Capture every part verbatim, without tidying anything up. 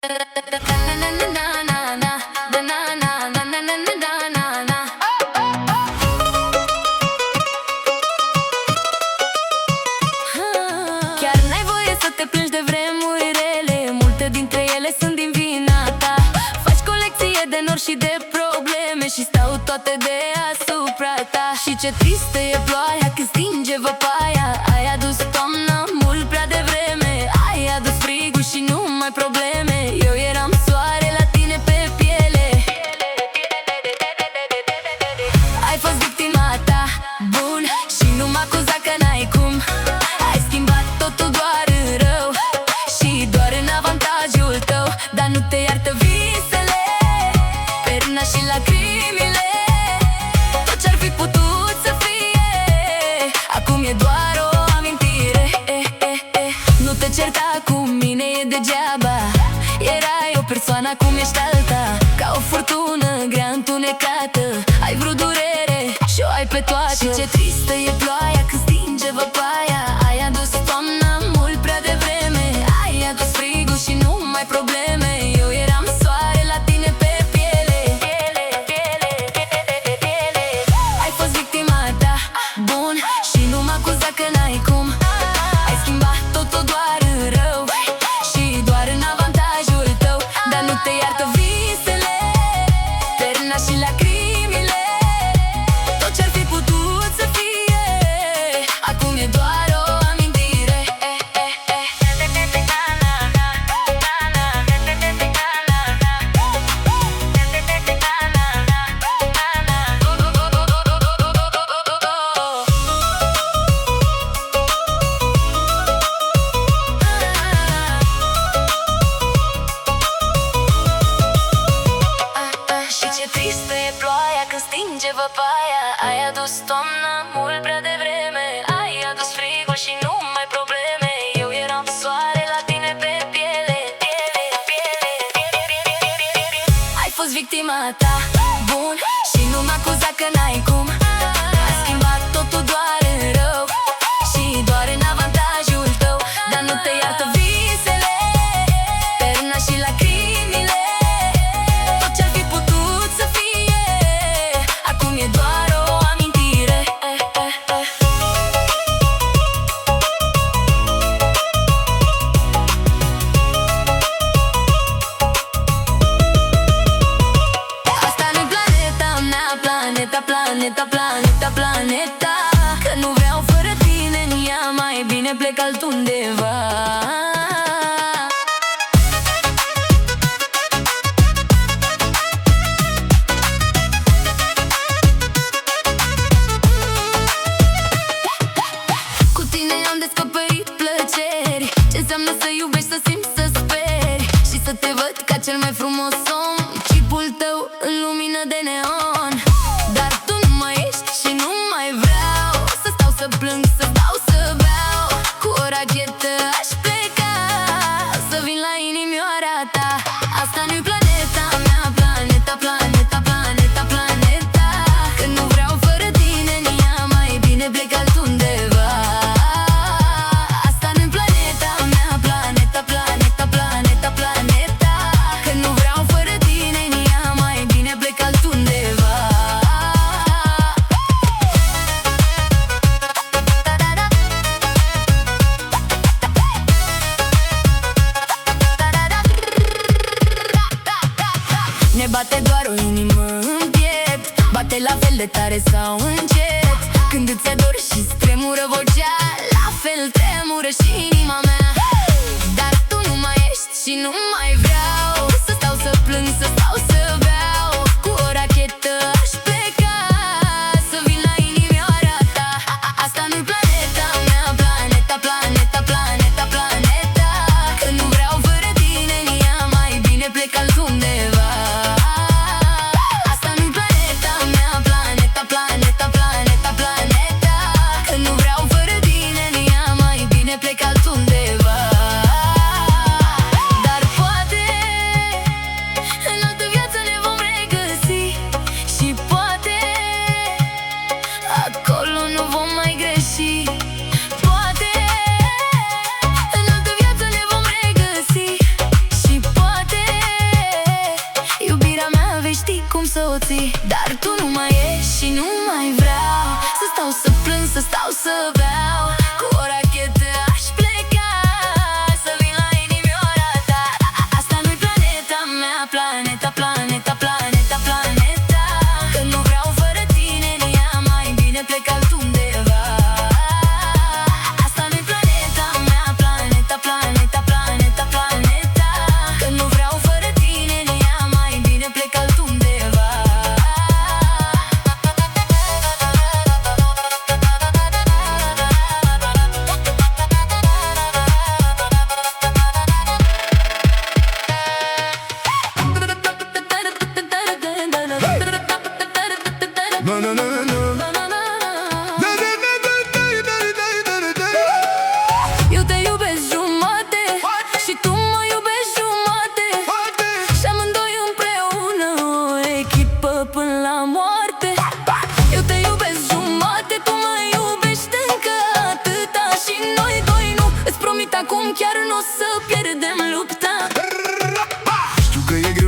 Chiar n-ai voie să te plângi de vremuri rele, multe dintre ele sunt din vina ta. Faci colecție de nori și de probleme și stau toate deasupra ta. Și ce tristă e ploaia când stinge văpaia. Ai adus toamna mult prea devreme, ai adus frigul și nu mai probleme. Eu eram soare la tine pe piele. Ai fost victima ta, bun, și nu m-a acuzat că n-ai cum. Ai schimbat totul doar în rău și doar în avantajul tău. Dar nu te iartă visele, perna și lacrimile. Tot ce-ar fi putut să fie, acum e doar o amintire. eh, eh, eh. Nu te certa cu mine, e degeaba. Erai o persoană, acum ești alta. Ca o furtună grea întunecată, ai vrut durere și o ai pe toată. Și ce tristă e ploaia când stinge văpaia. Ai adus toamna mult prea devreme, ai adus frigul și nu mai probleme. Eu eram soare la tine pe piele. Ai fost victima ta, bun, și nu m-a acuzat că n-ai cum. Ai schimbat totul doar în rău și doar în avantajul tău. Dar nu te iartă visele, perna și lacrimile. Tot ce-ar fi putut să fie, acum e doar o amintire. Și ce tristă e ploaia când stinge văpaia. Ai adus toamna mult prea devreme, ai adus frigul și nu mai probleme. Eu eram soare la tine pe piele. Ai fost victima ta, bun, și nu m-a acuzat că n-ai cum. Ai schimbat totul doar în rău și doar în avantajul tău. Dar nu te iartă visele, perna și lacrimile. Tot ce-ar fi putut să fie, acum e doar o amintire. Asta nu-i planeta mea, planeta, planeta, planeta, planeta. Că nu vreau fără tine în ea, mai bine plec altundeva. Cu tine am descoperit plăceri, ce înseamnă să iubești, să simți, să speri și să te văd ca cel mai frumos om. Chipul tău în lumină de neon. Dar tu nu mai ești și nu mai vreau să stau să plâng, să stau să beau. Cu o rachetă aș pleca, să vin la inimioara ta. Asta nu-i planeta mea, planeta, planeta, planeta, planeta. Că nu vreau fără tine în ea, mai bine plec altundeva. Asta nu-i planeta mea, planeta, planeta, planeta, planeta. Că nu vreau fără tine în ea, mai bine plec altundeva. Ne bate doar o inimă în piept, bate la fel de tare sau încet. Când îți ador și-ți tremură vocea, la fel tremură și inima mea. Dar tu nu mai ești și nu mai vreau să stau să plâng, să stau să beau. Cu o rachetă aș pleca, să vin la inimioara ta. Asta nu-i planeta mea, planeta, planeta, planeta, planeta. Că nu vreau fără tine în ea, mai bine plec altundeva. Asta nu-i planeta mea, planeta, planeta, planeta, planeta. Că nu vreau fără tine în ea, mai bine plec altundeva. Dar poate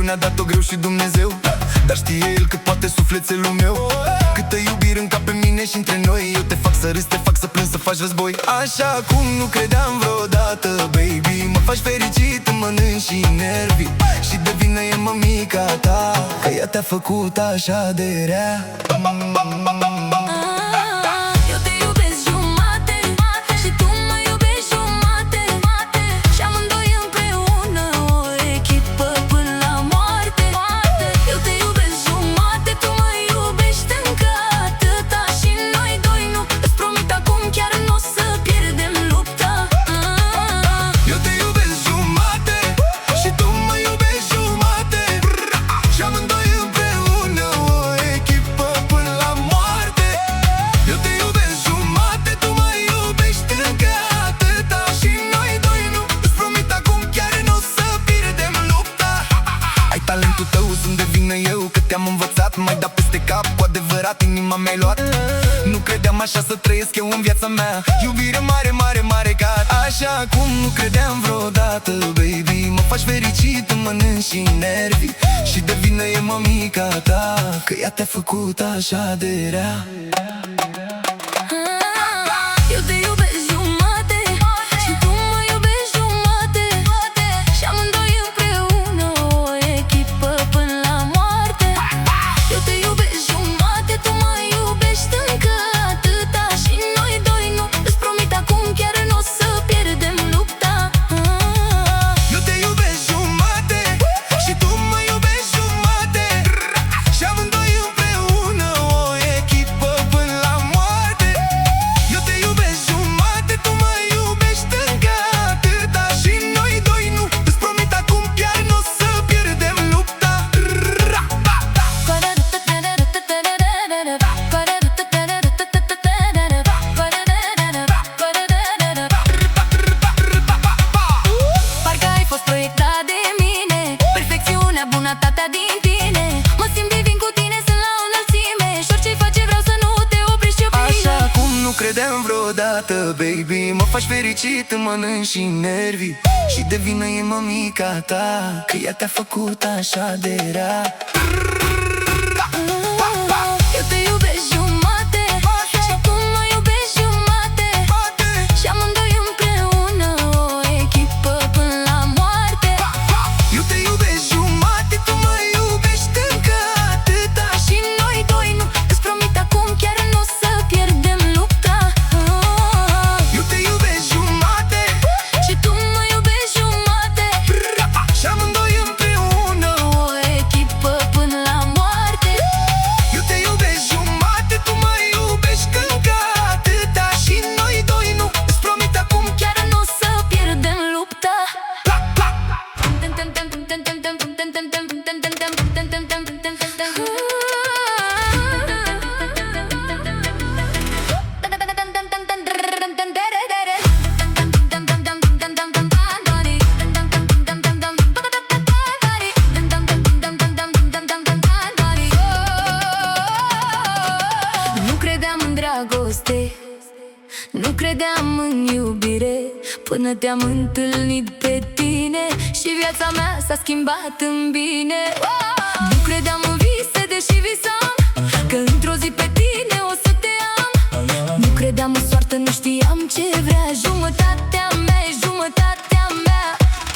ne-a dat-o greu și Dumnezeu, dar știe El că poate sufletelul meu. Câtă iubire în cap pe mine și între noi. Eu te fac să râzi, te fac să plângi, să faci război. Așa cum nu credeam vreodată, baby. Mă faci fericit, îmi mănânci și nervii. Și de vină e mămica ta, că ea te-a făcut așa de rea. Eu te iubesc jumate și tu mă iubești jumate, și amândoi împreună o echipă până la moarte. Eu te iubesc jumate, tu mă iubești încă atâta, și noi doi nu. Îți promit acum chiar n-o să pierdem lupta. Eu te iubesc jumate și tu mă iubești jumate, și amândoi împreună o echipă până la moarte. Eu te iubesc jumate, tu mă iubești încă atâta, și noi doi nu. Îți promit acum chiar n-o să pierdem lupta. Ai talentul tău, sunt de vină eu, că te-am învățat. M-ai dat peste cap, cu adevărat inima mi-ai luat. Nu credeam așa să trăiesc eu în viața mea. Iubire mare, mare, mare ca așa cum nu credeam vreodată, baby. Mă faci fericit, îmi mănânci și nervii. Și de vină e mămica ta, că ea te-a făcut așa de rea. Eu te iubesc jumate și tu mă iubești jumate, și amândoi împreună o echipă până la moarte. Eu te iubesc jumate, tu mă iubești încă atâta, și noi doi nu. Îți promit acum chiar n-o să pierdem lupta. Eu te iubesc jumate și tu mă iubești jumate, și amândoi împreună o echipă până la moarte. Eu te iubesc jumate, tu mă iubești încă atâta, și noi doi nu. Îți promit acum chiar n-o să pierdem lupta. Parcă ai fost proiectat de mine, perfecțiunea, bunătatea din tine. Mă simt divin cu tine, sunt la o înălțime, și orice-i face vreau să nu te oprești eu pe mine. Așa cum nu credeam vreodată, baby. Mă faci fericit, îmi mănânci și nervii. Și de vină e mămica ta, că ea te-a făcut așa de rea. Eu te iubesc jumate și tu mă iubești jumate, și amândoi împreună o echipă până la moarte. Eu te iubesc jumate, tu mă iubești încă atâta, Și noi doi nu. Îți promit acum chiar n-o să pierdem lupta. eu te iubesc jumate Și tu mă iubești jumate, și amândoi împreună. o echipă până la moarte. Eu te iubesc jumate, tu mă iubești încă atâta, și noi doi nu. Îți promit acum Chiar n-o să pierdem lupta. Nu credeam în dragoste, nu credeam în iubire, până te-am întâlnit pe tine și viața mea s-a schimbat în bine. Nu credeam în vise, deși visam că într-o zi pe tine o să te am. Nu credeam în soartă, nu știam ce vrea. Jumătatea mea e jumătatea mea.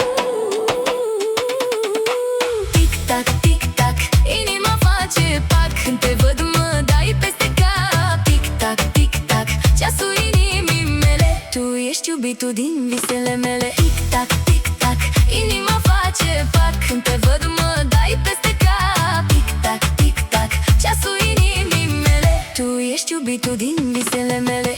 Tic-tac, tic-tac, inima face pac. Când te văd mă dai peste cap. Tic-tac, tic-tac, ceasul inimii mele. Tu ești iubitul din visele mele. Tic-tac, tic-tac, inima face pac. Când te văd mă dai peste cap. Tic-tac, tic-tac, ceasul inimii mele. Tu ești iubitul din visele mele.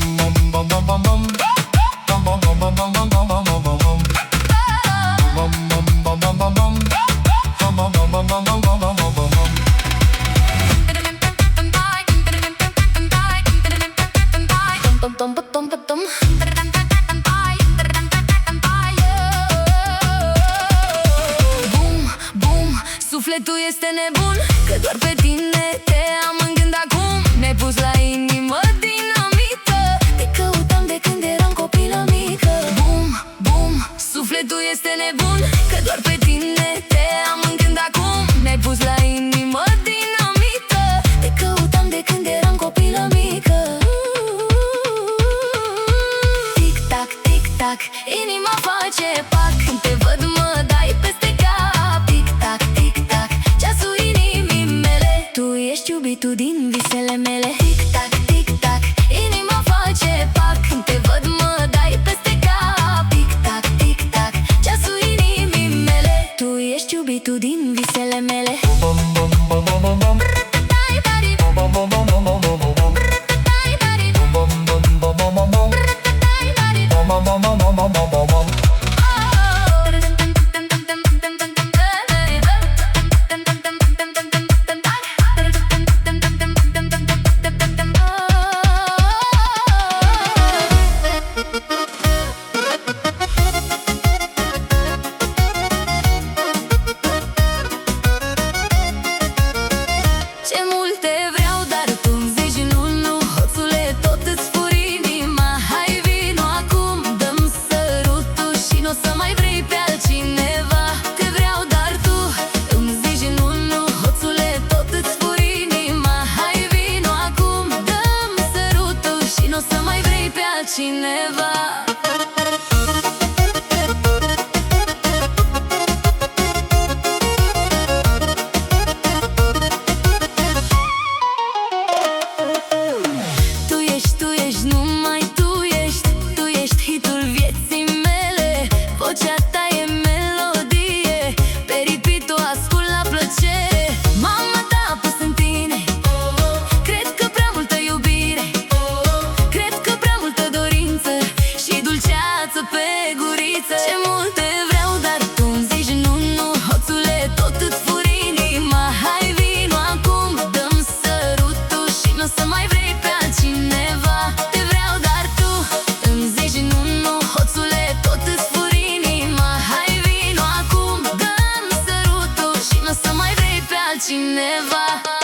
Sufletul este nebun, că doar pe tine te am în gând acum. Ne-ai pus la inimă dinamită, te căutam de când eram copilă mică. Bum, bum, sufletul este nebun, că doar pe tine te am în gând acum. iubitul din visele mele. Ce multe vreau, dar tu-mi zici nu, nu, hoțule, tot îți fur inima. Hai vino acum, dăm sărutul și n-o să mai vrei pe altcineva. Te vreau, dar tu îmi zici nu, nu, hoțule, tot îți fur inima. Hai vino acum, dăm sărutul și n-o să mai vrei pe altcineva. Vocea ta e melodie, pe repeat o ascult la plăcere. Mama ta a pus în tine, cred că prea multă iubire, cred că prea multă dorință și dulceață pe guriță. Ce multe vreau, dar tu-mi zici nu, nu, hoțule, tot îți fur inima. Hai vino acum, dăm sărutul și n-o să mai vrei pe altcineva. Te vreau, dar tu îmi zici nu, nu, hoțule, tot îți fur inima. Hai vino acum, dăm sărutul și n-o să mai vrei pe altcineva.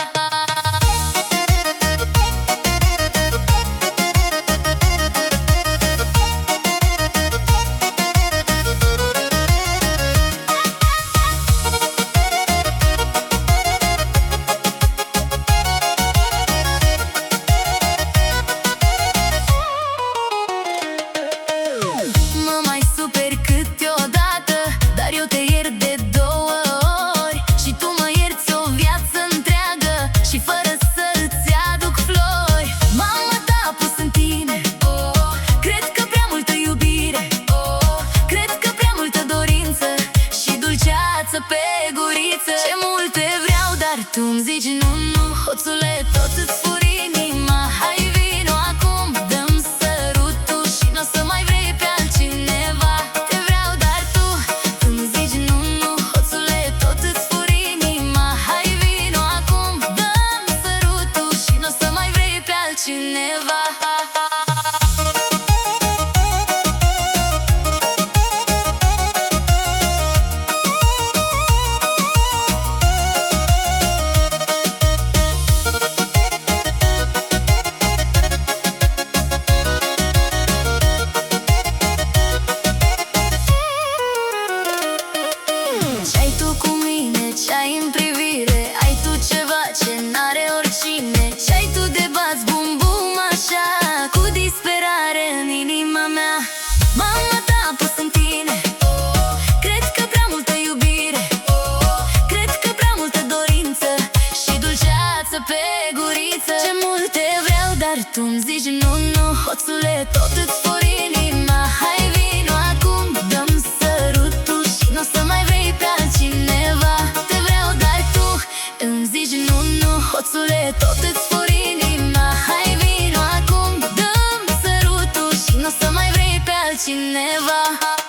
Mă mai super câteodată, dar eu te iert de două ori și tu mă ierți o viață întreagă și fără să-ți aduc flori. Mama ta a pus în tine, oh, cred că prea multă iubire, oh, cred că prea multă dorință și dulceață pe guriță. Ce multe vreau, dar tu-mi zici nu, nu, hoțule, tot îți fur inima. Hai vino acum, dăm sărutul și n-o să mai vrei pe altcineva. Te vreau, dar tu îmi zici nu, nu, hoțule, tot îți fur inima. Hai vino acum, dăm sărutul și n-o să mai vrei pe altcineva. Ce-ai tu cu mine, ce-ai în privire, ai tu ceva ce n-are oricine. Ce-ai tu de bați bum bum așa, cu disperare în inima mea. Mama ta a pus în tine, oh, cred că prea multă iubire, oh, cred că prea multă dorință și dulceață pe guriță. Ce multe vreau, dar tu-mi zici nu, nu, hoțule, tot îți fur inima. Hai vino acum, dăm sărutul și n-o să mai vrei pe altcineva. Te vreau, dar tu îmi zici nu, nu, hoțule, tot îți fur inima. Hai vino acum, dăm sărutul și n-o să mai vrei pe altcineva.